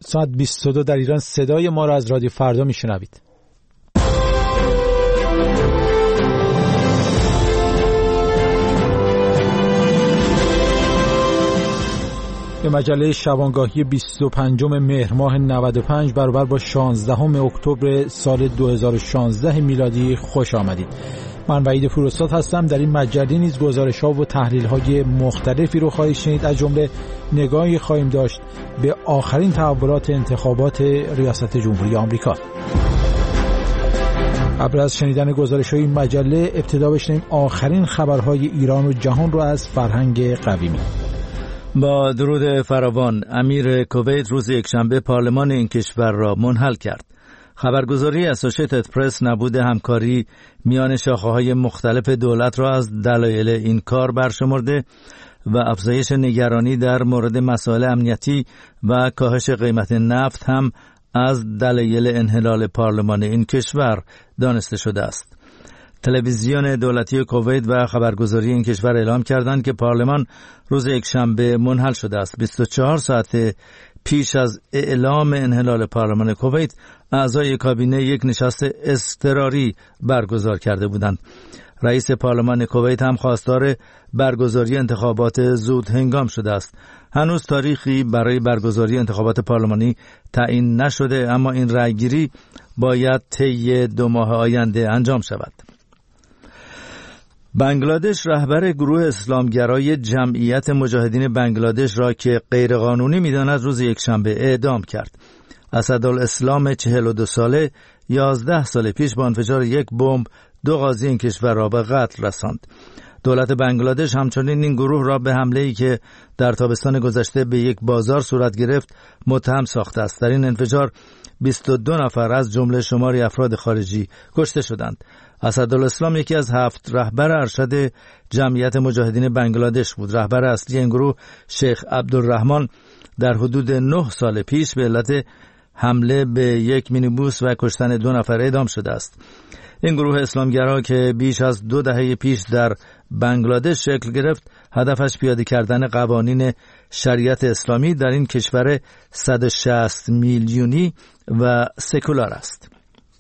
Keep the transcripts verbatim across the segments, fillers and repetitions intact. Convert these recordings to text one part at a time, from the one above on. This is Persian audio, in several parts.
ساعت بیست و دو در ایران صدای ما را از رادیو فردا میشنوید. به مجله شبانگاهی بیست و پنجم مهر ماه نود و پنج برابر با شانزدهم اکتبر سال دو هزار و شانزده میلادی خوش آمدید. من وحید پوراستاد هستم. در این مجله نیز گزارش‌ها و تحلیل‌های مختلفی رو خواهید شنید. از جمله نگاهی خواهیم داشت به آخرین تحولات انتخابات ریاست جمهوری آمریکا. قبل از شنیدن گزارش‌های این مجله ابتدا بشنویم آخرین خبرهای ایران و جهان رو از فرهنگ قویمی. با درود فراوان، امیر کویت روز یکشنبه پارلمان این کشور را منحل کرد. خبرگزاری اسوسییتد پرس نبود همکاری میان شاخه‌های مختلف دولت را از دلایل این کار برشمرده و افزایش نگرانی در مورد مسائل امنیتی و کاهش قیمت نفت هم از دلایل انحلال پارلمان این کشور دانسته شده است. تلویزیون دولتی کویت و خبرگزاری این کشور اعلام کردند که پارلمان روز یکشنبه منحل شده است. بیست و چهار ساعت پیش از اعلام انحلال پارلمان کویت، اعضای کابینه یک نشست اضطراری برگزار کرده بودند. رئیس پارلمان کویت هم خواستار برگزاری انتخابات زود هنگام شده است. هنوز تاریخی برای برگزاری انتخابات پارلمانی تعیین نشده، اما این رأیگیری باید طی دو ماه آینده انجام شود. بنگلادش رهبر گروه اسلامگرای جمعیت مجاهدین بنگلادش را که غیرقانونی می‌داند روز یکشنبه اعدام کرد. اسدالاسلام چهل و دو ساله یازده سال پیش با انفجار یک بمب دو قاضی این کشور را به قتل رساند. دولت بنگلادش همچنین این گروه را به حمله‌ای که در تابستان گذشته به یک بازار صورت گرفت متهم ساخته است. در این انفجار بیست و دو نفر از جمله شماری افراد خارجی کشته شدند. اسدالاسلام یکی از هفت رهبر ارشد جمعیت مجاهدین بنگلادش بود. رهبر اصلی این گروه شیخ عبدالرحمن در حدود نه سال پیش به علت حمله به یک مینیبوس و کشتن دو نفر اعدام شده است. این گروه اسلامگرا که بیش از دو دهه پیش در بنگلادش شکل گرفت، هدفش پیاده کردن قوانین شریعت اسلامی در این کشور صد و شصت میلیونی و سکولار است.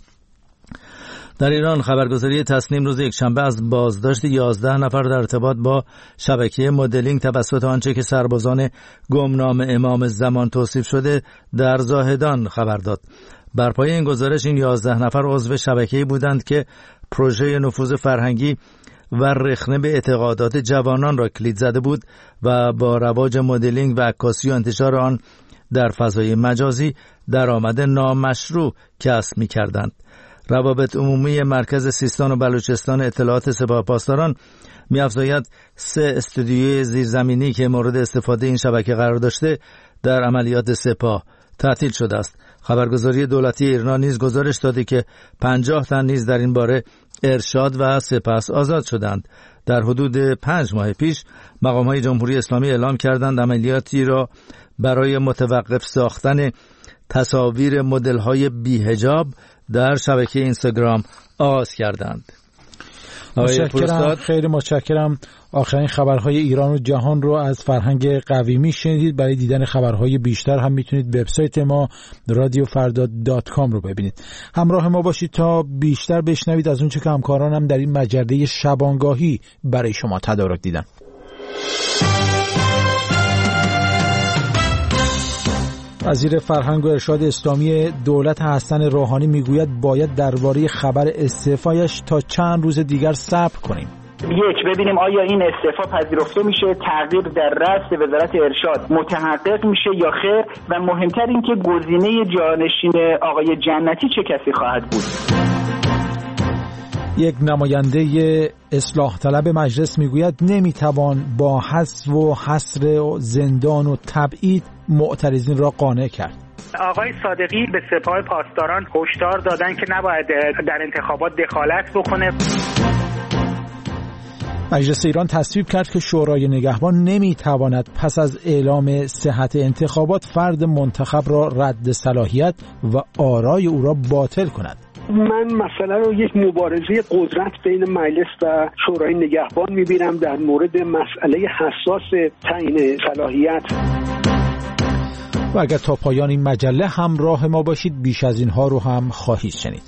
در ایران خبرگزاری تصنیم روز یکشنبه از بازداشت یازده نفر در ارتباط با شبکه مدلینگ توسط آنچه که سربازان گمنام امام زمان توصیف شده در زاهدان خبر داد. بر پایه این گزارش این یازده نفر عضو شبکه‌ای بودند که پروژه نفوذ فرهنگی و رخنه به اعتقادات جوانان را کلید زده بود و با رواج مدلینگ و عکاسی و انتشار آن در فضای مجازی درآمد نامشروع کسب می‌کردند. روابط عمومی مرکز سیستان و بلوچستان اطلاعات سپاه پاسداران می‌افزاید سه استودیوی زیرزمینی که مورد استفاده این شبکه قرار داشته در عملیات سپاه تعطیل شده است. خبرگزاری دولتی ایران نیز گزارش داده که پنجاه تن نیز در این باره ارشاد و سپس آزاد شدند. در حدود پنج ماه پیش مقام‌های جمهوری اسلامی اعلام کردند عملیاتی را برای متوقف ساختن تصاویر مدل‌های بی‌حجاب در شبکه اینستاگرام آغاز کردند. متشکرم، خیلی متشکرم. آخرین خبرهای ایران و جهان رو از فرهنگ قویمی شنیدید. برای دیدن خبرهای بیشتر هم میتونید وبسایت ما رادیو فردا دات کام رو ببینید. همراه ما باشید تا بیشتر بشنوید از اونچه که همکارانم در این مجله شبانگاهی برای شما تدارک دیدن. وزیر فرهنگ و ارشاد اسلامی دولت حسن روحانی میگوید باید درباره خبر استعفایش تا چند روز دیگر صبر کنیم. یک، ببینیم آیا این استعفا پذیرفته میشه، تغییر در رأس وزارت ارشاد متحقق میشه یا خیر، و مهمتر این که گزینه جانشین آقای جنتی چه کسی خواهد بود. یک نماینده اصلاح طلب مجلس میگوید نمیتوان با حذف و حصر و زندان و تبعید معترضین را قانع کرد. آقای صادقی به سپاه پاسداران هشدار دادن که نباید در انتخابات دخالت بکنه. مجلس ایران تصویب کرد که شورای نگهبان نمیتواند پس از اعلام صحت انتخابات فرد منتخب را رد صلاحیت و آرای او را باطل کند. من مسئله رو یک مبارزه قدرت بین مجلس و شورای نگهبان می‌بینم در مورد مسئله حساس تعیین صلاحیت. و اگر تا پایان این مجله همراه ما باشید بیش از اینها رو هم خواهید شنید.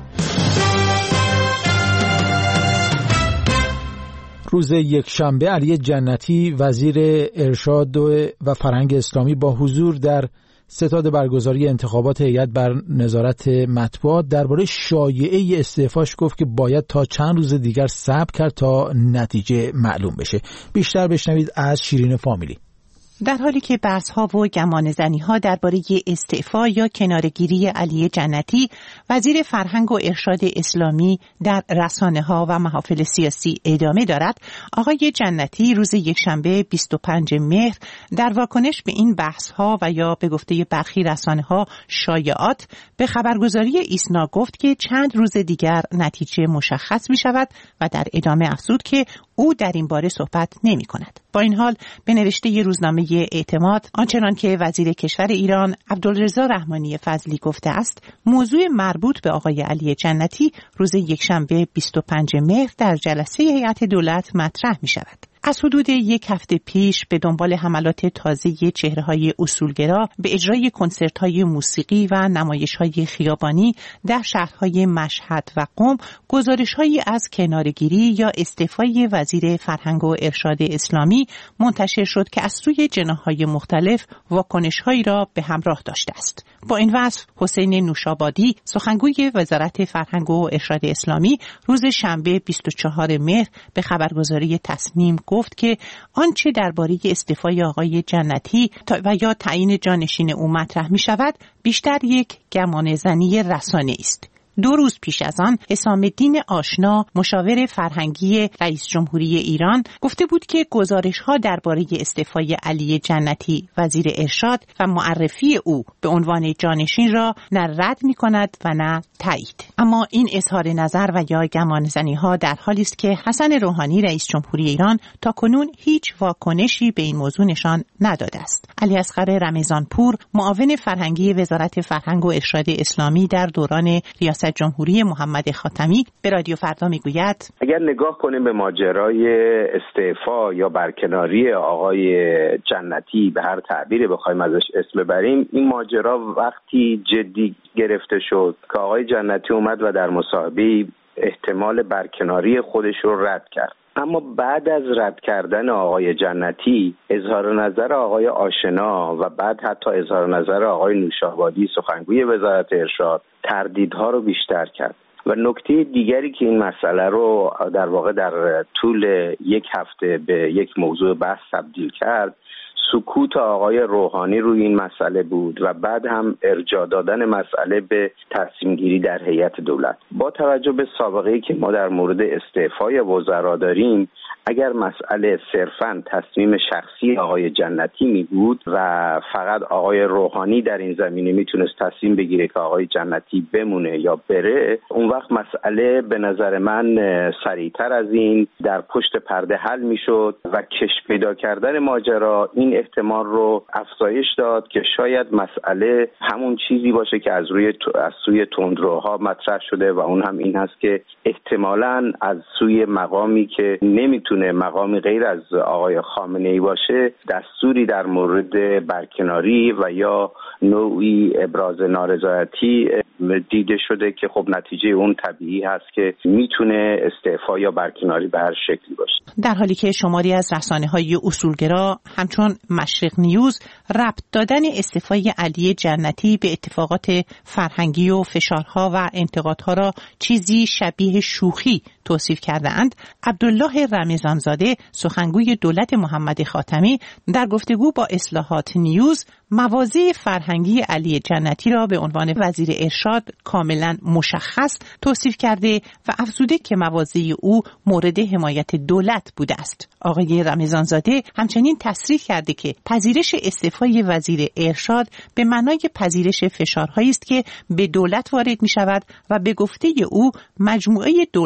روز یکشنبه علی جنتی وزیر ارشاد و فرهنگ اسلامی با حضور در ستاد برگزاری انتخابات هیئت بر نظارت مطبوعات درباره شایعه استعفاش گفت که باید تا چند روز دیگر صبر کرد تا نتیجه معلوم بشه. بیشتر بشنوید از شیرین فامیلی. در حالی که بحث‌ها و گمانه‌زنی‌ها درباره استعفا یا کناره‌گیری علی جنتی وزیر فرهنگ و ارشاد اسلامی در رسانه‌ها و محافل سیاسی ادامه دارد، آقای جنتی روز یکشنبه بیست و پنجم مهر در واکنش به این بحث‌ها و یا به گفته برخی رسانه‌ها شایعات به خبرگزاری ایسنا گفت که چند روز دیگر نتیجه مشخص می‌شود و در ادامه افزود که او در این باره صحبت نمی کند. با این حال به نوشته روزنامه اعتماد آنچنان که وزیر کشور ایران عبدالرضا رحمانی فضلی گفته است، موضوع مربوط به آقای علی جنتی روز یکشنبه بیست و پنجم مهر در جلسه هیئت دولت مطرح می شود. از حدود یک هفته پیش به دنبال حملات تازه چهره‌های اصولگرا به اجرای کنسرت‌های موسیقی و نمایش‌های خیابانی در شهرهای مشهد و قم، گزارش‌هایی از کناره‌گیری یا استعفای وزیر فرهنگ و ارشاد اسلامی منتشر شد که از سوی جناح‌های مختلف واکنش‌هایی را به همراه داشته است. با این وصف حسین نوشابادی سخنگوی وزارت فرهنگ و ارشاد اسلامی روز شنبه بیست و چهارم مهر به خبرگزاری تصنیم گفت که آنچه درباره استعفای آقای جنتی و یا تعیین جانشین او مطرح می شود بیشتر یک گمانه‌زنی رسانه‌ای است. دو روز پیش از آن حسام الدین آشنا مشاور فرهنگی رئیس جمهوری ایران گفته بود که گزارش‌ها درباره استعفای علی جنتی وزیر ارشاد و معرفی او به عنوان جانشین را نه رد می‌کند و نه تایید. اما این اظهار نظر و یا گمانه‌زنی‌ها در حالی است که حسن روحانی رئیس جمهوری ایران تاکنون هیچ واکنشی به این موضوع نشان نداده است. علی اصغر رمضانپور معاون فرهنگی وزارت فرهنگ و ارشاد اسلامی در دوران ریاست جمهوری محمد خاتمی به رادیو فردا میگوید اگر نگاه کنیم به ماجرای استعفا یا برکناری آقای جنتی، به هر تعبیری بخوایم ازش اسم ببریم، این ماجرا وقتی جدی گرفته شد که آقای جنتی اومد و در مصاحبه احتمال برکناری خودش رو رد کرد. اما بعد از رد کردن آقای جنتی اظهار نظر آقای آشنا و بعد حتی اظهار نظر آقای نوشابادی سخنگوی وزارت ارشاد تردیدها رو بیشتر کرد. و نکته دیگری که این مسئله رو در واقع در طول یک هفته به یک موضوع بحث تبدیل کرد، سکوت آقای روحانی روی این مسئله بود و بعد هم ارجاع دادن مسئله به تصمیم گیری در هیئت دولت. با توجه به سابقه‌ای که ما در مورد استعفای وزرا داریم، اگر مسئله صرفاً تصمیم شخصی آقای جنتی می بود و فقط آقای روحانی در این زمینه میتونست تصمیم بگیره که آقای جنتی بمونه یا بره، اون وقت مسئله به نظر من سریعتر از این در پشت پرده حل میشد و کش پیدا کردن ماجرا این احتمال رو افزایش داد که شاید مسئله همون چیزی باشه که از روی از سوی تندروها مطرح شده و اون هم این هست که احتمالاً از سوی مقامی که نمیتونه مقامی غیر از آقای خامنه‌ای باشه دستوری در مورد برکناری و یا نوعی ابراز نارضایتی دیده شده که خب نتیجه اون طبیعی هست که میتونه استعفا یا برکناری به هر شکلی باشه. در حالی که شماری از رسانه‌های اصولگرا همچون مشرق نیوز ربط دادن استعفای علی جنتی به اتفاقات فرهنگی و فشارها و انتقادها را چیزی شبیه شوخی توصیف کرده‌اند، عبدالله رمضانزاده سخنگوی دولت محمد خاتمی در گفتگو با اصلاحات نیوز مواضع فرهنگی علی جنتی را به عنوان وزیر ارشاد کاملا مشخص توصیف کرده و افزوده که مواضع او مورد حمایت دولت بوده است. آقای رمضانزاده همچنین تصریح کرده که پذیرش استعفای وزیر ارشاد به معنای پذیرش فشارهایی است که به دولت وارد می شود و به گفته او مجموعه دولت با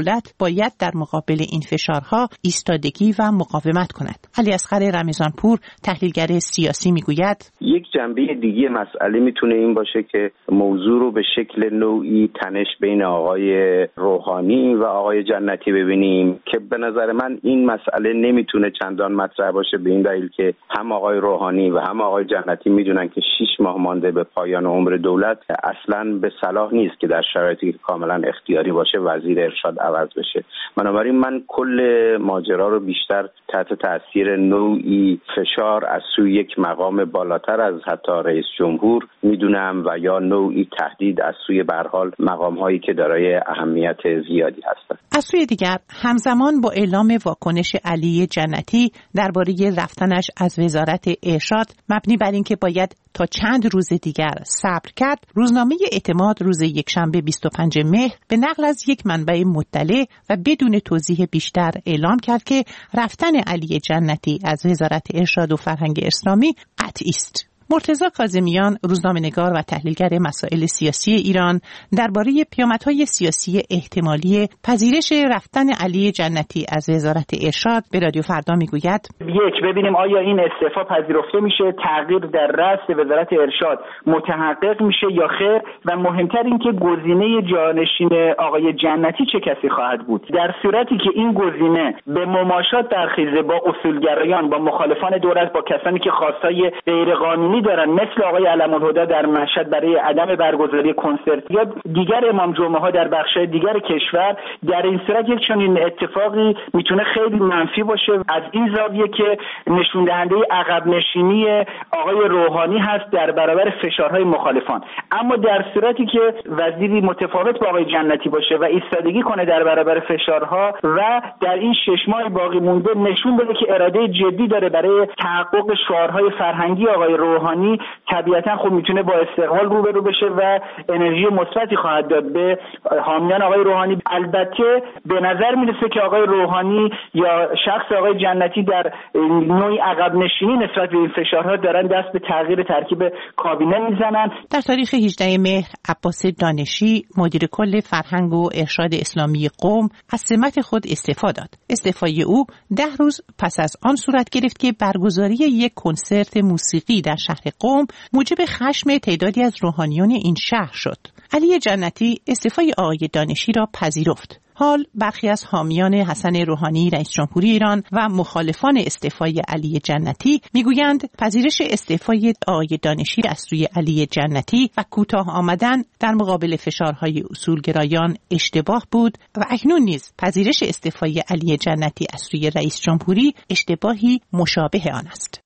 باید در مقابل این فشارها ایستادگی و مقاومت کند. علیاصغر رمضانپور تحلیلگر سیاسی میگوید یک جنبه دیگه مسئله میتونه این باشه که موضوع رو به شکل نوعی تنش بین آقای روحانی و آقای جنتی ببینیم که به نظر من این مسئله نمیتونه چندان مطرح باشه، به این دلیل که هم آقای روحانی و هم آقای جنتی میدونن که شش ماه مانده به پایان عمر دولت اصلاً به صلاح نیست که در شرایطی که کاملا اختیاری باشه وزیر ارشاد عوض بشه. بنابراین من کل ماجرا رو بیشتر تحت تاثیر نوعی فشار از سوی یک مقام بالاتر از حتی رئیس جمهور میدونم و یا نوعی تهدید از سوی به هر حال مقام هایی که دارای اهمیت زیادی هستند. از سوی دیگر همزمان با اعلام واکنش علی جنتی درباره رفتنش از وزارت ارشاد مبنی بر اینکه باید تا چند روز دیگر صبر کرد، روزنامه اعتماد روز یکشنبه بیست و پنجم مهر به نقل از یک منبع مطلع و بدون توضیح بیشتر اعلام کرد که رفتن علی جنتی از وزارت ارشاد و فرهنگ اسلامی قطعی است. مرتضی کاظمیان، روزنامه‌نگار و تحلیلگر مسائل سیاسی ایران، درباره پیامدهای سیاسی احتمالی پذیرش رفتن علی جنتی از وزارت ارشاد به رادیو فردا میگوید: یک، ببینیم آیا این استعفا پذیرفته میشه، تغییر در رأس وزارت ارشاد متحقق میشه یا خیر، و مهمتر این که گزینه جانشین آقای جنتی چه کسی خواهد بود. در صورتی که این گزینه به مماشات برخیزه با اصولگرایان، با مخالفان دولت، با کسانی که خواستای غیرقانونی دارن مثل آقای علم‌الهدی در مشهد برای عدم برگزاری کنسرت یا دیگر امام جمعه ها در بخش‌های دیگر کشور، در این صورت یک چنین اتفاقی میتونه خیلی منفی باشه از این زاویه که نشون دهنده عقب نشینی آقای روحانی هست در برابر فشارهای مخالفان. اما در صورتی که وزیری متفاوت با آقای جنتی باشه و ایستادگی کنه در برابر فشارها و در این شش ماه باقی مونده نشون بده که اراده جدی داره برای تحقق شعارهای فرهنگی آقای روحانی، طبیعتا خب میتونه با استقبال روبرو بشه و انرژی مثبتی خواهد داد به حامیان آقای روحانی. البته به نظر میرسه که آقای روحانی یا شخص آقای جنتی در نوعی عقب نشینی نسبت به این فشارها دارن دست به تغییر ترکیب کابینه میزنن. در تاریخ هجدهم مهر عباس دانشی، مدیر کل فرهنگ و ارشاد اسلامی قم، از سمت خود استعفا داد. استعفای او ده روز پس از آن صورت گرفت که برگزاری یک کنسرت موسیقی در شهر قم موجب خشم تعدادی از روحانیون این شهر شد. علی جنتی استعفای آقای دانشی را پذیرفت. حال برخی از حامیان حسن روحانی رئیس جمهوری ایران و مخالفان استعفای علی جنتی میگویند پذیرش استعفای آقای دانشی از سوی علی جنتی و کوتاه آمدن در مقابل فشارهای اصولگرایان اشتباه بود و اکنون نیز پذیرش استعفای علی جنتی از سوی رئیس جمهوری اشتباهی مشابه آن است.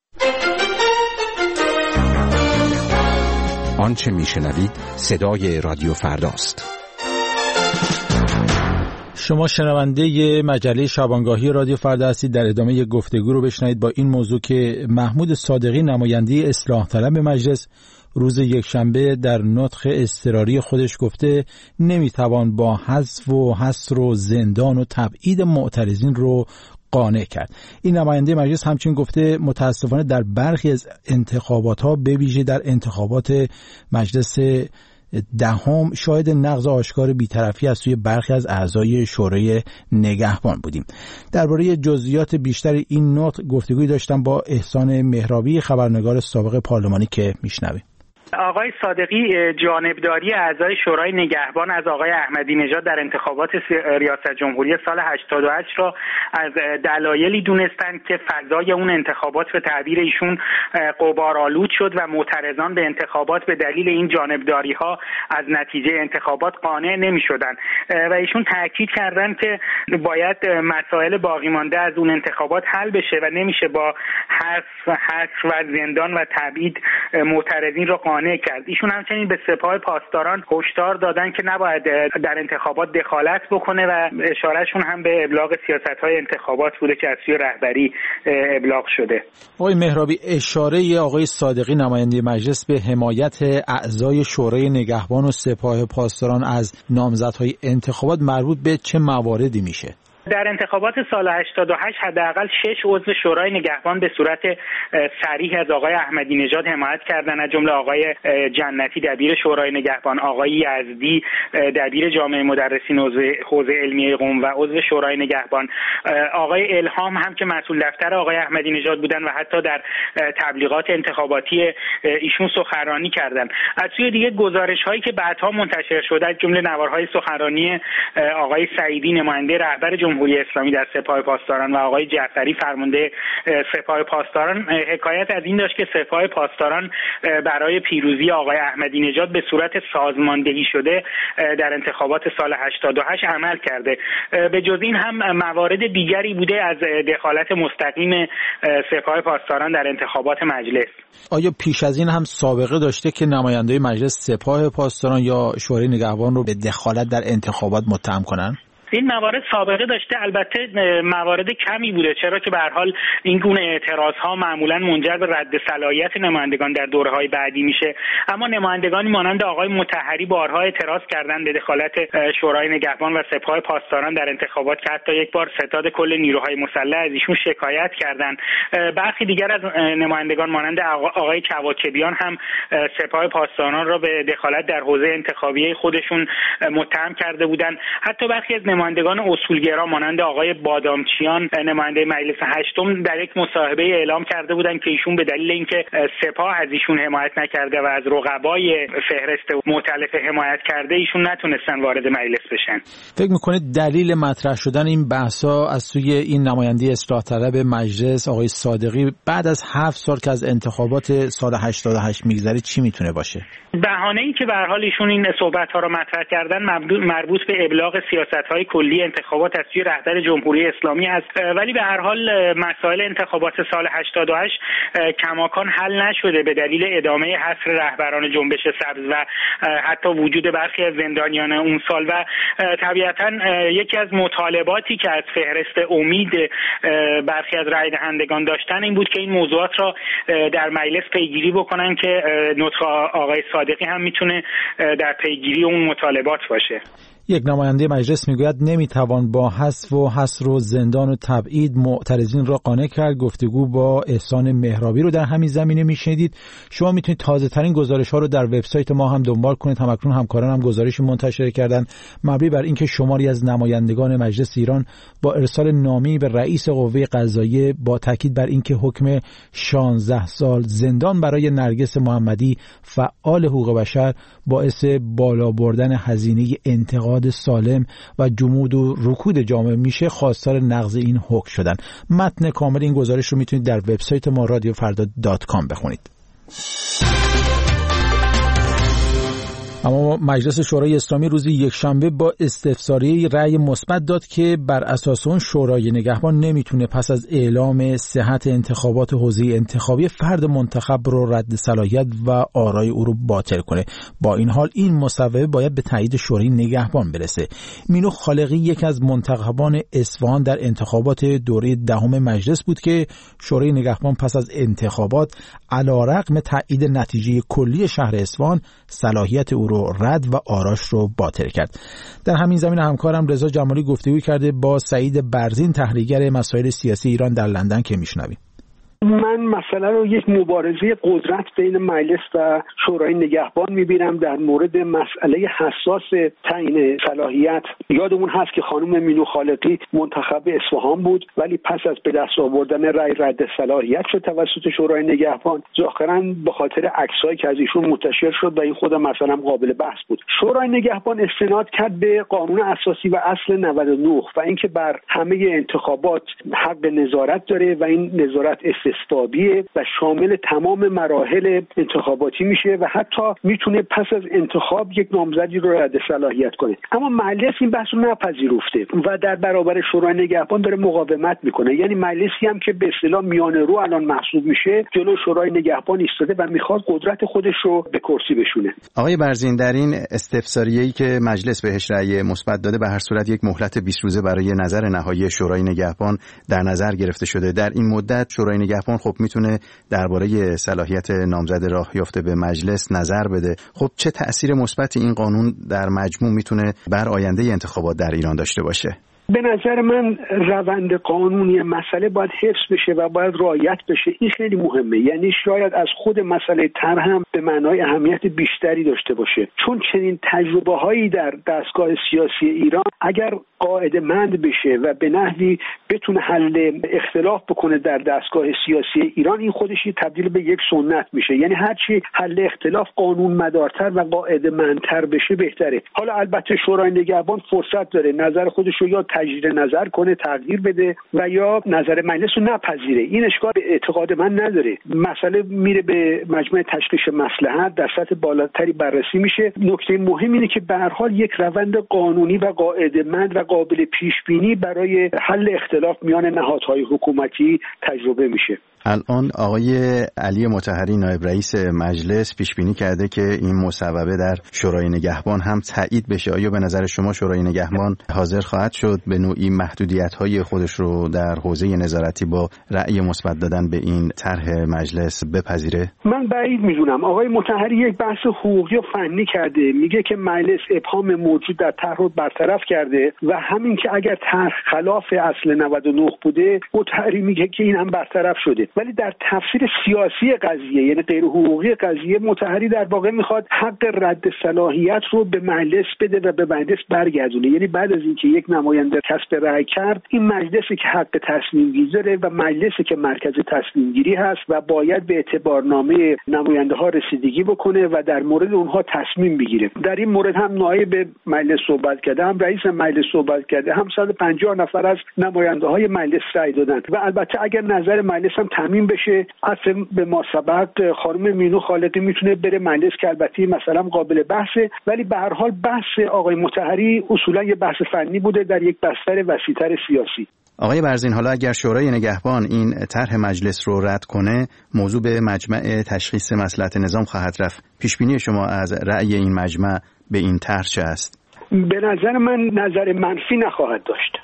آنچه میشنوید صدای رادیو فرداست. شما شنونده مجله شبانگاهی رادیو فردا هستید. در ادامه گفتگو رو بشنوید با این موضوع که محمود صادقی، نماینده اصلاح طلب مجلس، روز یکشنبه در نطق اضطراری خودش گفته نمیتوان با حذف و حصر و زندان و تبعید معترضین رو قانع کرد. این نماینده مجلس همچنین گفته متاسفانه در برخی از انتخابات ها به ویژه در انتخابات مجلس دهم شاهد نقض آشکار بی‌طرفی از سوی برخی از اعضای شورای نگهبان بودیم. درباره جزئیات بیشتر این نطق گفتگوی داشتم با احسان مهرابی، خبرنگار سابق پارلمانی، که میشنویم. آقای صادقی جانبداری اعضای شورای نگهبان از آقای احمدی نژاد در انتخابات ریاست جمهوری سال هشتاد و هشت را از دلایلی دونستند که فضای اون انتخابات به تعبیر ایشون غبارآلود شد و معترضان به انتخابات به دلیل این جانبداری ها از نتیجه انتخابات قانع نمی شدن و ایشون تاکید کردند که باید مسائل باقی مانده از اون انتخابات حل بشه و نمیشه با حذف حصر و زندان و تبعید معترضین را قانع کرد. ایشون همچنین به سپاه پاسداران هشدار دادن که نباید در انتخابات دخالت بکنه و اشارهشون هم به ابلاغ سیاست‌های انتخابات بوده که از سوی رهبری ابلاغ شده. آقای مهرابی، اشاره آقای صادقی نماینده مجلس به حمایت اعضای شورای نگهبان و سپاه پاسداران از نامزدهای انتخابات مربوط به چه مواردی میشه؟ در انتخابات سال هشتاد و هشت حداقل شش عضو شورای نگهبان به صورت صریح از آقای احمدی نژاد حمایت کردند، از جمله آقای جنتی دبیر شورای نگهبان، آقای یزدی دبیر جامعه مدرسین حوزه علمیه قم و عضو شورای نگهبان، آقای الهام هم که مسئول دفتر آقای احمدی نژاد بودند و حتی در تبلیغات انتخاباتی ایشون سخنرانی کردند. از سوی دیگه گزارش‌هایی که بعدها منتشر شده از جمله نوارهای سخنرانی آقای سعیدی نماینده رهبر جمهوری اسلامی در سپاه پاسداران و آقای جعفری فرمانده سپاه پاسداران حکایت از این داشت که سپاه پاسداران برای پیروزی آقای احمدی نژاد به صورت سازماندهی شده در انتخابات سال هشتاد و هشت عمل کرده. به جز این هم موارد دیگری بوده از دخالت مستقیم سپاه پاسداران در انتخابات مجلس. آیا پیش از این هم سابقه داشته که نماینده‌های مجلس سپاه پاسداران یا شورای نگهبان رو به دخالت در انتخابات متهم کنن؟ این موارد سابقه داشته، البته موارد کمی بوده، چرا که به هر حال این گونه اعتراض‌ها معمولاً منجر به رد صلاحیت نمایندگان در دوره‌های بعدی میشه. اما نمایندگانی مانند آقای مطهری بارها اعتراض کردند به دخالت شورای نگهبان و سپاه پاسداران در انتخابات که حتی یک بار ستاد کل نیروهای مسلح از ایشون شکایت کردند. برخی دیگر از نمایندگان مانند آقای کواکبیان هم سپاه پاسداران را به دخالت در حوزه انتخابی خودشون متهم کرده بودند. حتی برخی از نمایندگان اصولگرا مانند آقای بادامچیان نماینده مجلس هشتم در یک مصاحبه اعلام کرده بودند که ایشون به دلیل اینکه سپاه از ایشون حمایت نکرده و از رقبای فهرست مؤتلف حمایت کرده ایشون نتونستن وارد مجلس بشن. فکر میکنید دلیل مطرح شدن این بحثا از سوی این نماینده اصلاح طلب مجلس آقای صادقی بعد از هفت سال که از انتخابات سال هشتاد و هشت میگذره چی میتونه باشه؟ بهانه‌ای که به هر حال ایشون این صحبت‌ها رو مطرح کردن مربوط به ابلاغ سیاست‌های کلی انتخابات از سوی رهبر جمهوری اسلامی است، ولی به هر حال مسائل انتخابات سال هشتاد و هشت کماکان حل نشده به دلیل ادامه حصر رهبران جنبش سبز و حتی وجود برخی از زندانیان اون سال و طبیعتاً یکی از مطالباتی که از فهرست امید برخی از رای دهندگان داشتن این بود که این موضوعات را در مجلس پیگیری بکنن که نطق آقای صادقی هم میتونه در پیگیری اون مطالبات باشه. یک نماینده مجلس میگوید نمیتوان با حذف و حصر و زندان و تبعید معترضین را قانع کرد. گفتگو با احسان مهرابی رو در همین زمینه میشنیدید. شما میتونید تازه ترین گزارش ها رو در وبسایت ما هم دنبال کنید. همکنون همکاران هم گزارش منتشر کردن مبنی بر اینکه شماری از نمایندگان مجلس ایران با ارسال نامه‌ای به رئیس قوه قضاییه با تاکید بر اینکه حکم شانزده سال زندان برای نرگس محمدی فعال حقوق بشر باعث بالا بردن هزینه انتقاد سالم و جمود و رکود جامعه میشه، خواستار نقض این حکم شدن. متن کامل این گزارش رو میتونید در وبسایت ما رادیو فردا دات کام بخونید. اما مجلس شورای اسلامی روز یکشنبه با استفساریه رأی مثبت داد که بر اساس اون شورای نگهبان نمیتونه پس از اعلام صحت انتخابات حوزه انتخابی فرد منتخب رو رد صلاحیت و آرای او رو باطل کنه. با این حال این مصوبه باید به تایید شورای نگهبان برسه. مینو خالقی یک از منتخبان اصفهان در انتخابات دوره دهم مجلس بود که شورای نگهبان پس از انتخابات علیرغم تایید نتیجه کلی شهر اصفهان صلاحیت او رو رد و آراش رو باطل کرد. در همین زمینه همکارم رضا جمالی گفتگو کرده با سعید برزین تحلیلگر مسائل سیاسی ایران در لندن که میشنویم. من مسئله رو یک مبارزه قدرت بین مجلس و شورای نگهبان میبینم در مورد مسئله حساس تعیین صلاحیت. یادمون هست که خانم مینو خالقی منتخب اصفهان بود ولی پس از به دست آوردن رأی رد صلاحیت شد توسط شورای نگهبان، ظاهراً به خاطر عکسایی که از ایشون منتشر شد و این خود مثلا قابل بحث بود. شورای نگهبان استناد کرد به قانون اساسی و اصل نود و نه و اینکه بر همه انتخابات حق نظارت داره و این نظارت استثبابیه و شامل تمام مراحل انتخاباتی میشه و حتی میتونه پس از انتخاب یک نامزدی رو رد صلاحیت کنه. اما مجلس این بحث رو نپذیرفته و در برابر شورای نگهبان داره مقاومت میکنه. یعنی مجلسی هم که به اصطلاح میانه رو الان محسوب میشه جلو شورای نگهبان ایستاده و میخواد قدرت خودش رو به کرسی بشونه. آقای برزین، در این استفساریه‌ای که مجلس بهش رأی مثبت داده به هر صورت یک مهلت بیست روزه برای نظر نهایی شورای نگهبان در نظر گرفته شده. در این مدت شورای نگهبان خب میتونه درباره صلاحیت نامزد راه یافته به مجلس نظر بده. خب چه تأثیر مثبتی این قانون در مجموع میتونه بر آینده انتخابات در ایران داشته باشه؟ به نظر من روند قانونی مسئله باید حفظ بشه و باید رعایت بشه. این خیلی مهمه. یعنی شاید از خود مسئله طرح هم به معنای اهمیت بیشتری داشته باشه، چون چنین تجربه هایی در دستگاه سیاسی ایران اگر قاعده‌مند بشه و به نحوی بتونه حل اختلاف بکنه در دستگاه سیاسی ایران، این خودش تبدیل به یک سنت میشه. یعنی هرچی حل اختلاف قانون مدارتر و قاعده‌مندتر بشه بهتره. حالا البته شورای نگهبان فرصت داره نظر خودش رو یا تجدید نظر کنه، تغییر بده و یا نظر مجلس رو نپذیره. این اشکال به اعتقاد من نداره. مسئله میره به مجمع تشخیص مصلحت، در سطح بالاتری بررسی میشه. نکته مهم اینه که به هر حال یک روند قانونی و قاعده‌مند و قابل پیش بینی برای حل اختلاف میان نهادهای حکومتی تجربه میشه. الان آقای علی مطهری نایب رئیس مجلس پیش بینی کرده که این مصوبه در شورای نگهبان هم تایید بشه. آیا به نظر شما شورای نگهبان حاضر خواهد شد به نوعی محدودیت‌های خودش رو در حوزه نظارتی با رأی مثبت دادن به این طرح مجلس بپذیره؟ من بعید میدونم. آقای مطهری یک بحث حقوقی و فنی کرده، میگه که مجلس ابهام موجود در طرح رو برطرف کرده و همین که اگر طرح خلاف اصل نود و نه بوده، مطهری میگه که این هم برطرف شده. ولی در تفسیر سیاسی قضیه، یعنی غیر حقوقی قضیه، مطهری در واقع میخواد حق رد صلاحیت رو به مجلس بده و به مجلس برگردونه. یعنی بعد از اینکه یک نماینده کسب رأی کرد، این مجلسی که حق تصمیم گیری داره و مجلسی که مرکز تصمیم گیری هست و باید به اعتبارنامه نماینده ها رسیدگی بکنه و در مورد اونها تصمیم بگیره. در این مورد هم نایب مجلس صحبت کرده، هم رئیس مجلس صحبت کرده، هم صد و پنجاه نفر از نماینده های مجلس رأی دادن و البته اگر نظر مجلس هم تامین بشه، اصلا به ما سبق خانم مینو خالقی میتونه بره مجلس که البته مثلا قابل بحثه، ولی به هر حال بحث آقای مطهری اصولا یه بحث فنی بوده در یک بستر وسیع‌تر سیاسی. آقای برزین، حالا اگر شورای نگهبان این طرح مجلس رو رد کنه، موضوع به مجمع تشخیص مصلحت نظام خواهد رفت. پیش بینی شما از رأی این مجمع به این طرح چه است؟ به نظر من نظر منفی نخواهد داشت.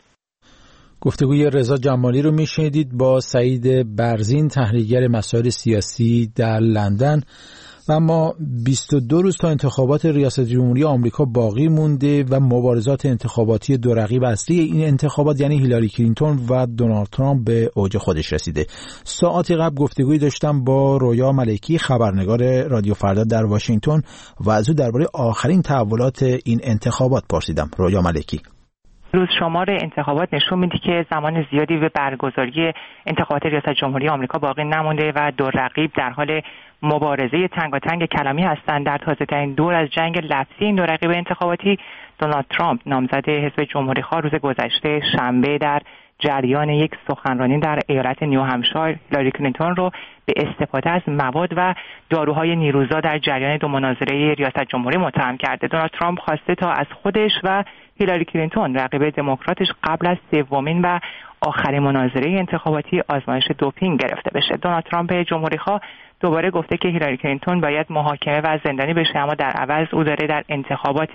گفتگوی رضا جمالی رو میشنیدید با سعید برزین، تحلیلگر مسائل سیاسی در لندن. و ما بیست و دو روز تا انتخابات ریاست جمهوری آمریکا باقی مونده و مبارزات انتخاباتی دو رقیب اصلی این انتخابات یعنی هیلاری کلینتون و دونالد ترامپ به اوج خودش رسیده. ساعتی قبل گفتگویی داشتم با رویا ملکی، خبرنگار رادیو فردا در واشنگتن، و از او درباره آخرین تحولات این انتخابات پرسیدم. رویا ملکی: روز شمار انتخابات نشون میده که زمان زیادی به برگزاری انتخابات ریاست جمهوری آمریکا باقی نمونده و دو رقیب در حال مبارزه تنگاتنگ کلامی هستند. در تازه‌ترین دور از جنگ لفظی این دو رقیب انتخاباتی، دونالد ترامپ نامزد حزب جمهوری‌خواه روز گذشته شنبه در جریان یک سخنرانی در ایالت نیو همشایر هیلاری کلینتون رو به استفاده از مواد و داروهای نیروزا در جریان دو مناظره ریاست جمهوری متهم کرده. دونالد ترامپ خواسته تا از خودش و هیلاری کلینتون، رقیب دموکراتش، قبل از سومین و آخرین مناظره انتخاباتی آزمایش دوپینگ گرفته بشه. دونالد ترامپ جمهوری‌خواه دوباره گفته که هیلاری کلینتون باید محاکمه و زندانی بشه، اما در عوض او داره در انتخابات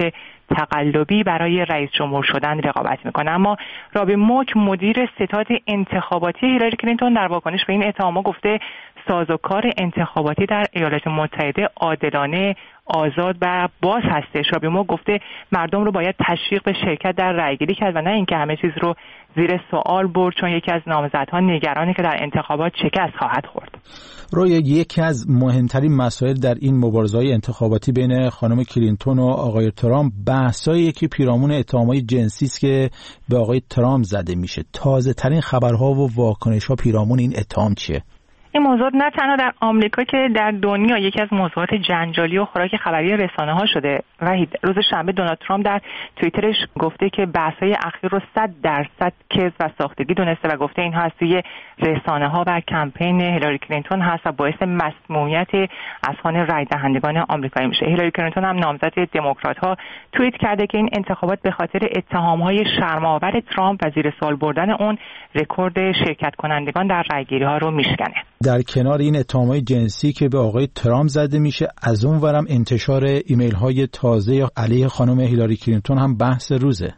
تقلبی برای رئیس جمهور شدن رقابت میکنه. اما رابین موک، مدیر ستاد انتخاباتی هیلاری کلینتون، در واکنش به این اتهامات گفته سازوکار انتخاباتی در ایالات متحده عادلانه، آزاد و باز هستش. رابین موک گفته مردم رو باید تشویق به شرکت در رأیگیری کرد و نه اینکه همه چیز رو زیر سوال برد، چون یکی از نامزدها نگرانه که در انتخابات شکست خواهد خورد. روی یکی از مهمترین مسائل در این مبارزه‌های انتخاباتی بین خانم کلینتون و آقای ترامپ بحثایی که پیرامون اتهامات جنسی است که به آقای ترامپ زده میشه. تازه ترین خبرها و واکنش‌ها پیرامون این اتهام چیه؟ این موضوع نه تنها در آمریکا که در دنیا یکی از موضوعات جنجالی و خوراک خبری رسانه‌ها شده. و روز شنبه دونالد ترامپ در توییترش گفته که بحث‌های اخیر رو صد درصد کذب و ساختگی دونسته و گفته اینها از توی رسانه‌ها و کمپین هیلاری کلینتون هست و باعث مسمومیت اذهان رای دهندگان آمریکایی میشه. هیلاری کلینتون هم نامزد دموکرات‌ها توییت کرده که این انتخابات به خاطر اتهام‌های شرم‌آور ترامپ و زیر سوال بردن اون رکورد شرکت کنندگان در رایگیری‌ها رو میشکنه. در کنار این اتهامات جنسی که به آقای ترامپ زده میشه، از اون ورم انتشار ایمیل های تازه علیه خانم هیلاری کلینتون هم بحث روزه.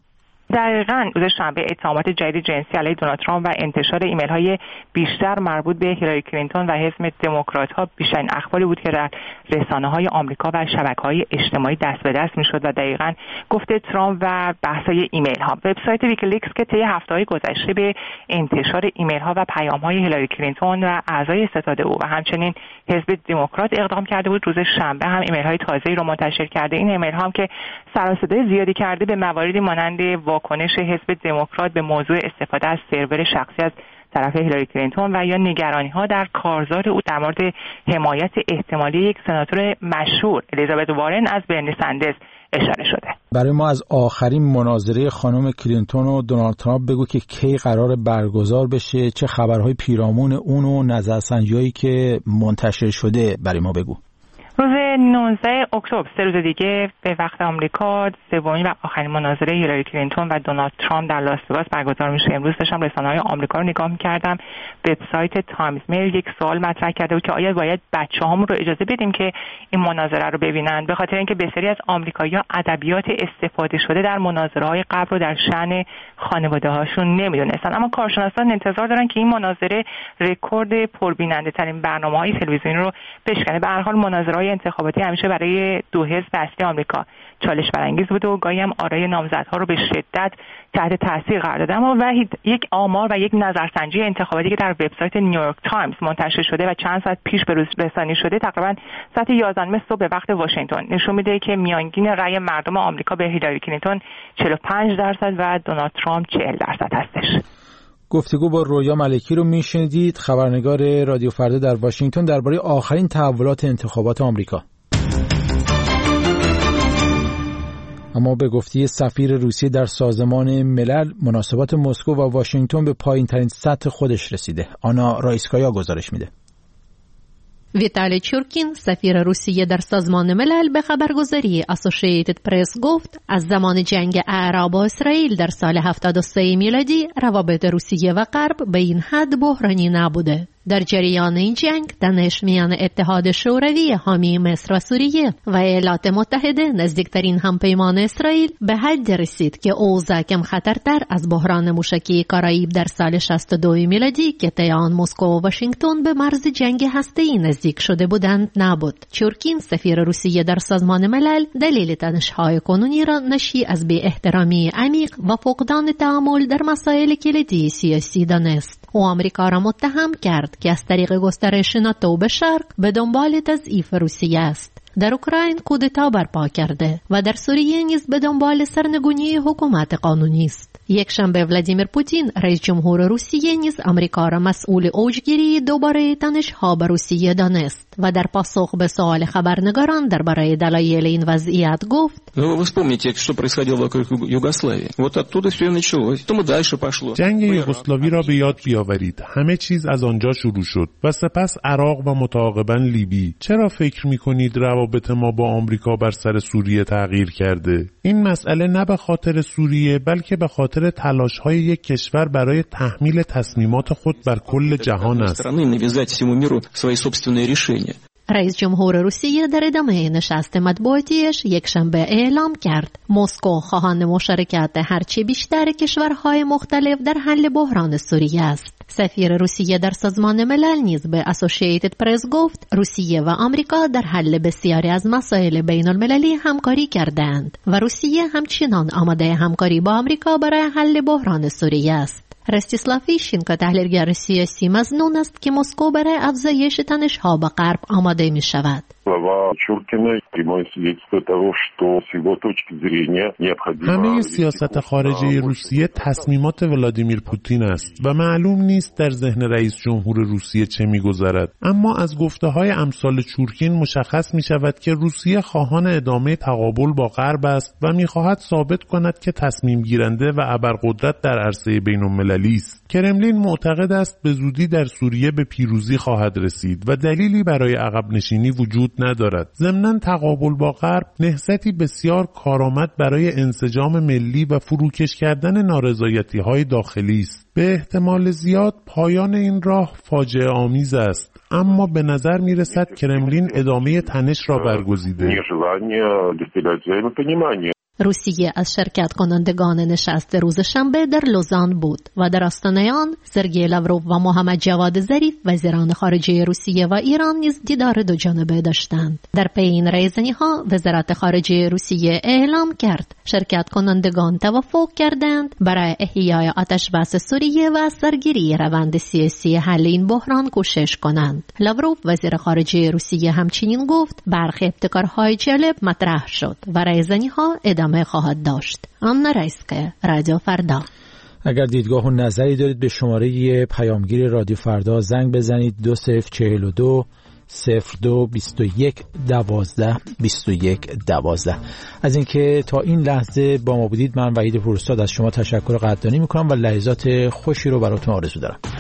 دقیقاً روز شنبه اتهامات جدید جنسی علیه دونالد ترامپ و انتشار ایمیل های بیشتر مربوط به هیلاری کلینتون و حزب دموکرات ها بیشترین اخباری بود که در رسانه های آمریکا و شبکه های اجتماعی دست به دست میشد و دقیقاً گفته ترامپ و بحث‌های ایمیل ها. وبسایت ویکیلیکس که طی هفته‌های گذشته به انتشار ایمیل ها و پیام های هیلاری کلینتون و اعضای ستاد او و همچنین حزب دموکرات اقدام کرده بود، روز شنبه هم ایمیل های تازه‌ای رو منتشر کرده. این ایمیل ها هم که سر و صدای زیادی کرده به مواردی مانند واکنش حزب دموکرات به موضوع استفاده از سرور شخصی از طرف هیلاری کلینتون و یا نگرانی‌ها در کارزار او در مورد حمایت احتمالی یک سناتور مشهور الیزابت وارن از برنی سندرز اشاره شده. برای ما از آخرین مناظره خانم کلینتون و دونالد ترامپ بگو که کی قرار برگزار بشه، چه خبرهای پیرامون اون و نظرسنجی‌هایی که منتشر شده برای ما بگو. روز نوزده اکتبر سه روز دیگه به وقت آمریکا سومین و آخرین مناظره هیلاری کلینتون و دونالد ترامپ در لاس وگاس برگزار میشه. امروز داشتم رسانه‌های آمریکا رو نگاه می‌کردم. وبسایت تایمز میل یک سوال مطرح کرده بود که آیا باید بچه‌هامون رو اجازه بدیم که این مناظره رو ببینن، به خاطر اینکه بسیاری از آمریکایی‌ها ادبیات استفاده شده در مناظره‌های قبل رو در شأن خانواده‌هاشون نمی‌دونستن. اما کارشناسان انتظار دارن که این مناظره رکورد پربیننده‌ترین برنامه‌های تلویزیونی رو بشکنه. به هر حال مناظره‌های انتخاباتی همیشه برای دو حزب اصلی آمریکا چالش برانگیز بوده و گاهی هم آرای نامزدها رو به شدت تحت تاثیر قرار داده. اما وحید، یک آمار و یک نظرسنجی انتخاباتی که در وبسایت نیویورک تایمز منتشر شده و چند ساعت پیش به روز رسانی شده، تقریبا ساعت یازده صبح به وقت واشنگتن، نشون میده که میانگین رأی مردم آمریکا به هیلاری کلینتون چهل و پنج درصد و دونالد ترامپ چهل درصد هستش. گفتگو با رویا ملکی رو میشنیدید، خبرنگار رادیو فردا در واشنگتن، درباره آخرین تحولات انتخابات آمریکا. اما به گفته سفیر روسیه در سازمان ملل، مناسبات مسکو و واشنگتن به پایین ترین سطح خودش رسیده. آنا رایسکایا گزارش میده. ویتالی چورکین، سفیر روسیه در سازمان ملل، به خبرگزاری اسوسییتد پرس گفت از زمان جنگ اعراب و اسرائیل در سال هفتاد و سه میلادی روابط روسیه و غرب به این حد بحرانی نبوده. در جریان این جنگ تنش میان اتحاد شوروی حامی مصر و سوریه و ایالات متحده نزدیکترین همپیمان اسرائیل به حد رسید که اوضاع کم خطرتر از بحران موشکی کارائیب در سال شصت و دو میلادی که طی آن مسکو و واشنگتن به مرز جنگ هسته‌ای نزدیک شده بودند نبود. چورکین، سفیر روسیه در سازمان ملل، دلیل تنش‌های کنونی را ناشی از بی احترامی عمیق و فقدان تعامل در مسائل کلیدی سیاسی دانست. او آمریکا را متهم کرد که از طریق گسترش ناتو به شرق به دنبال تضعیف روسیه است. در اوکراین کودتا برپا کرده و در سوریه نیز به دنبال سرنگونی حکومت قانونی است. یک شنبه ولادیمیر پوتین، رئیس جمهور روسیه، نیز آمریکا را مسئول اوجگیری دوباره تنش‌ها به روسیه دانست و در پاسخ به سوال خبرنگاران درباره دلایل این وضعیت گفت: جنگ یوگسلاوی را به یاد بیاورید. همه چیز از آنجا شروع شد و سپس عراق و متعاقباً لیبی. چرا فکر می‌کنید روابط ما با آمریکا بر سر سوریه تغییر کرده؟ این مسئله نه به خاطر سوریه بلکه به خاطر تلاش‌های یک کشور برای تحمیل تصمیمات خود بر کل جهان است. رئیس جمهور روسیه در ادامه نشست مطبوعاتیش یک شنبه اعلام کرد مسکو خواهان مشارکت هرچه بیشتر کشورهای مختلف در حل بحران سوریه است. سفیر روسیه در سازمان ملل نیز به اسوسییتد پرس گفت روسیه و آمریکا در حل بسیاری از مسائل بین المللی همکاری کردند و روسیه همچنان آماده همکاری با آمریکا برای حل بحران سوریه است. رستیسلاو فیشینکو، تحلیلگر سیاسی، مظنون است که مسکو برای افزایش تنش‌ها با غرب آماده می شود. همه سیاست خارجی روسیه تصمیمات ولادیمیر پوتین است و معلوم نیست در ذهن رئیس جمهور روسیه چه می‌گذرد. اما از گفته‌های امثال چورکین مشخص می‌شود که روسیه خواهان ادامه تقابل با غرب است و می‌خواهد ثابت کند که تصمیم گیرنده و ابرقدرت در عرصه بین‌المللی است. کرملین معتقد است به زودی در سوریه به پیروزی خواهد رسید و دلیلی برای عقب نشینی وجود ندارد. ضمناً تقابل با غرب نهضتی بسیار کارآمد برای انسجام ملی و فروکش کردن نارضایتی‌های داخلی است. به احتمال زیاد پایان این راه فاجعه آمیز است، اما به نظر می‌رسد کرملین ادامه تنش را برگزیده. روسیه از شرکت کنندگان نشست روز شنبه در لوزان بود و در آستانه آن سرگئی لاوروف و محمد جواد ظریف وزیران خارجه روسیه و ایران نیز دیدار دو جانبه داشتند. در پی این رایزنی‌ها وزارت خارجه روسیه اعلام کرد شرکت کنندگان توافق کردند برای احیای آتشبس سوریه و سرگیری روند سیاسی حل این بحران کوشش کنند. لاوروف وزیر خارجه روسیه همچنین گفت برخی ابتکارهای جالب مطرح شد و رایزنی‌ها ادامه خواهد داشت. آمنا رایسکه، رادیو فردا. اگر دیدگاه و نظری دارید به شماره پیامگیر رادیو فردا زنگ بزنید دو صفر چهل و دو صفر دو بیست و یک دوازده بیست و یک دوازده. از اینکه تا این لحظه با ما بودید من وحید پوراستاد از شما تشکر قدردانی میکنم و لحظات خوشی رو براتون آرزو دارم.